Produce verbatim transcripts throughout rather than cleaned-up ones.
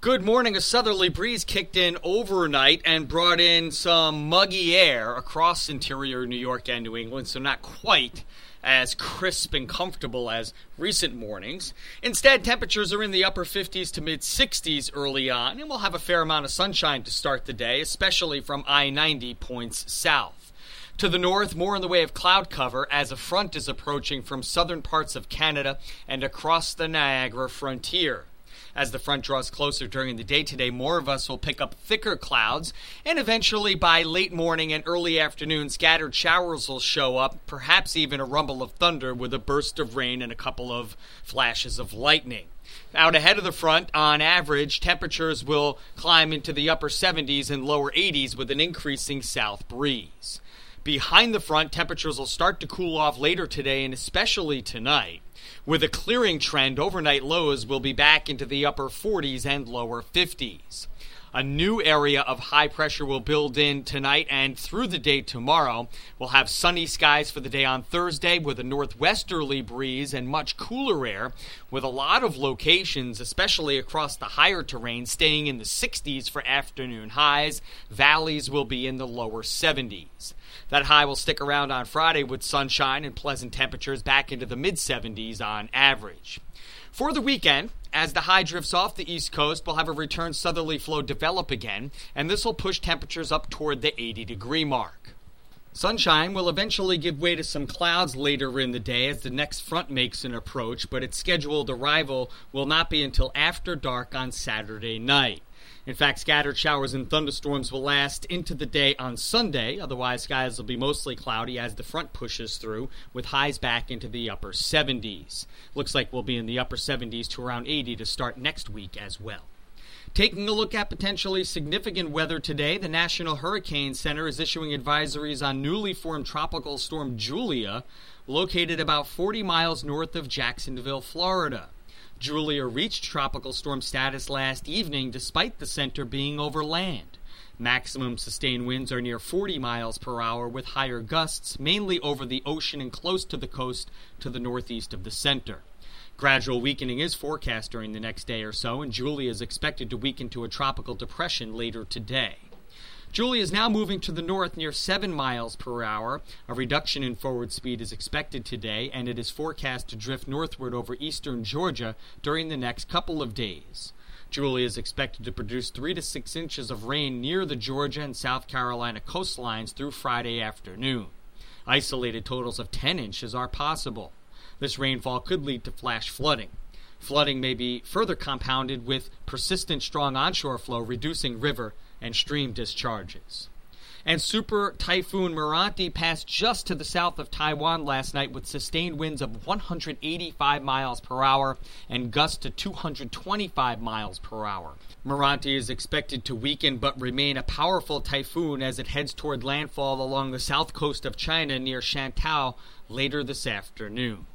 Good morning. A southerly breeze kicked in overnight and brought in some muggy air across interior New York and New England, so not quite as crisp and comfortable as recent mornings. Instead, temperatures are in the upper fifties to mid-sixties early on, and we'll have a fair amount of sunshine to start the day, especially from I ninety points south. To the north, more in the way of cloud cover as a front is approaching from southern parts of Canada and across the Niagara frontier. As the front draws closer during the day today, more of us will pick up thicker clouds, and eventually by late morning and early afternoon, scattered showers will show up, perhaps even a rumble of thunder with a burst of rain and a couple of flashes of lightning. Out ahead of the front, on average, temperatures will climb into the upper seventies and lower eighties with an increasing south breeze. Behind the front, temperatures will start to cool off later today and especially tonight. With a clearing trend, overnight lows will be back into the upper forties and lower fifties. A new area of high pressure will build in tonight and through the day tomorrow. We'll have sunny skies for the day on Thursday with a northwesterly breeze and much cooler air, with a lot of locations, especially across the higher terrain, staying in the sixties for afternoon highs. Valleys will be in the lower seventies. That high will stick around on Friday with sunshine and pleasant temperatures back into the mid-seventies on average. For the weekend, as the high drifts off the east coast, we'll have a return southerly flow develop again, and this will push temperatures up toward the eighty-degree mark. Sunshine will eventually give way to some clouds later in the day as the next front makes an approach, but its scheduled arrival will not be until after dark on Saturday night. In fact, scattered showers and thunderstorms will last into the day on Sunday. Otherwise, skies will be mostly cloudy as the front pushes through, with highs back into the upper seventies. Looks like we'll be in the upper seventies to around eighty to start next week as well. Taking a look at potentially significant weather today, the National Hurricane Center is issuing advisories on newly formed tropical storm Julia, located about forty miles north of Jacksonville, Florida. Julia reached tropical storm status last evening despite the center being over land. Maximum sustained winds are near forty miles per hour with higher gusts, mainly over the ocean and close to the coast to the northeast of the center. Gradual weakening is forecast during the next day or so, and Julia is expected to weaken to a tropical depression later today. Julia is now moving to the north near seven miles per hour. A reduction in forward speed is expected today, and it is forecast to drift northward over eastern Georgia during the next couple of days. Julia is expected to produce three to six inches of rain near the Georgia and South Carolina coastlines through Friday afternoon. Isolated totals of ten inches are possible. This rainfall could lead to flash flooding. Flooding may be further compounded with persistent strong onshore flow, reducing river and stream discharges. And Super Typhoon Meranti passed just to the south of Taiwan last night with sustained winds of one hundred eighty-five miles per hour and gusts to two hundred twenty-five miles per hour. Meranti is expected to weaken but remain a powerful typhoon as it heads toward landfall along the south coast of China near Shantou later this afternoon.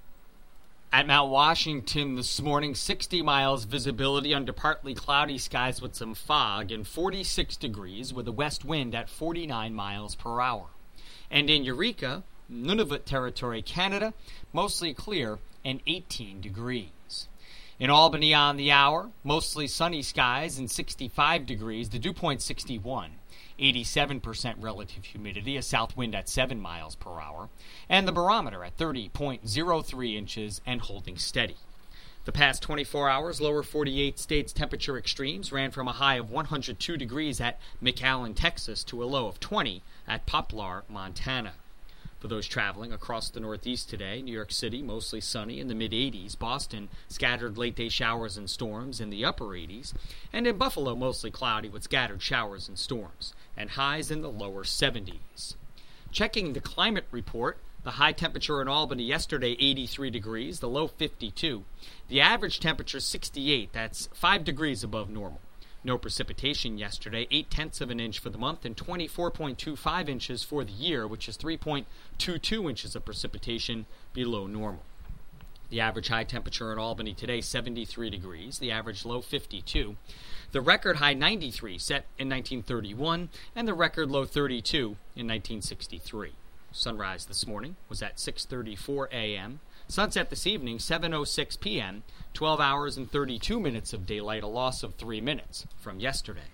At Mount Washington this morning, sixty miles visibility under partly cloudy skies with some fog and forty-six degrees with a west wind at forty-nine miles per hour. And in Eureka, Nunavut Territory, Canada, mostly clear and eighteen degrees. In Albany on the hour, mostly sunny skies and sixty-five degrees, the dew point sixty-one. eighty-seven percent relative humidity, a south wind at seven miles per hour, and the barometer at thirty point zero three inches and holding steady. The past twenty-four hours, lower forty-eight states temperature extremes ran from a high of one hundred two degrees at McAllen, Texas, to a low of twenty at Poplar, Montana. For those traveling across the Northeast today, New York City, mostly sunny in the mid-eighties, Boston, scattered late-day showers and storms in the upper eighties, and in Buffalo, mostly cloudy with scattered showers and storms, and highs in the lower seventies. Checking the climate report, the high temperature in Albany yesterday, eighty-three degrees, the low fifty-two. The average temperature, sixty-eight, that's five degrees above normal. No precipitation yesterday, eight-tenths of an inch for the month and twenty-four point two five inches for the year, which is three point two two inches of precipitation below normal. The average high temperature in Albany today, seventy-three degrees, the average low fifty-two. The record high ninety-three set in nineteen thirty-one, and the record low thirty-two in nineteen sixty-three. Sunrise this morning was at six thirty-four a.m. Sunset this evening, seven oh six p.m., twelve hours and thirty-two minutes of daylight, a loss of three minutes from yesterday.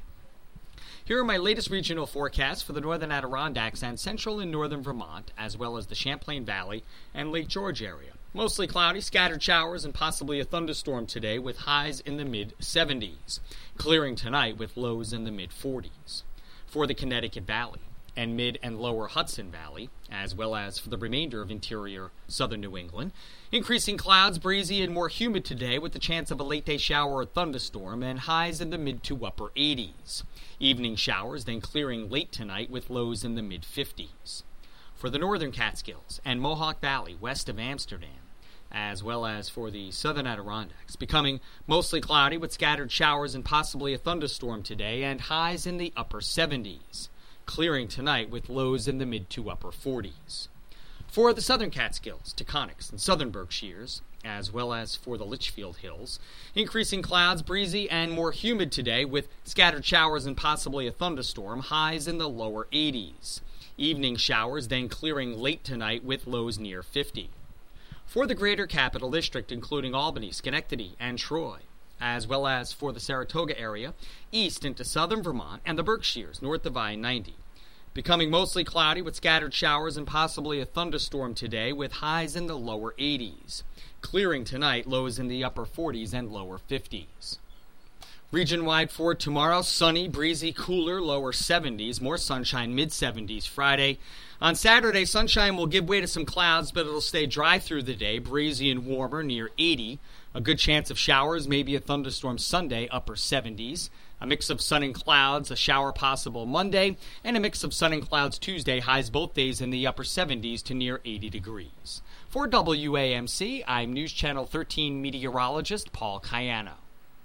Here are my latest regional forecasts for the northern Adirondacks and central and northern Vermont, as well as the Champlain Valley and Lake George area. Mostly cloudy, scattered showers, and possibly a thunderstorm today with highs in the mid seventies. Clearing tonight with lows in the mid forties. For the Connecticut Valley and mid and lower Hudson Valley, as well as for the remainder of interior southern New England, increasing clouds, breezy, and more humid today with the chance of a late-day shower or thunderstorm and highs in the mid to upper eighties. Evening showers, then clearing late tonight with lows in the mid fifties. For the northern Catskills and Mohawk Valley west of Amsterdam, as well as for the southern Adirondacks, becoming mostly cloudy with scattered showers and possibly a thunderstorm today and highs in the upper seventies. Clearing tonight with lows in the mid to upper forties. For the southern Catskills, Taconics, and southern Berkshires, as well as for the Litchfield Hills, increasing clouds, breezy, and more humid today with scattered showers and possibly a thunderstorm, highs in the lower eighties. Evening showers, then clearing late tonight with lows near fifty. For the greater Capital District, including Albany, Schenectady, and Troy, as well as for the Saratoga area, east into southern Vermont, and the Berkshires, north of I ninety. Becoming mostly cloudy with scattered showers and possibly a thunderstorm today with highs in the lower eighties. Clearing tonight, lows in the upper forties and lower fifties. Region-wide for tomorrow, sunny, breezy, cooler, lower seventies, more sunshine, mid seventies Friday. On Saturday, sunshine will give way to some clouds, but it'll stay dry through the day, breezy and warmer, near eighty. A good chance of showers, maybe a thunderstorm Sunday, upper seventies. A mix of sun and clouds, a shower possible Monday, and a mix of sun and clouds Tuesday, highs both days in the upper seventies to near eighty degrees. For W A M C, I'm News Channel thirteen meteorologist Paul Cayano.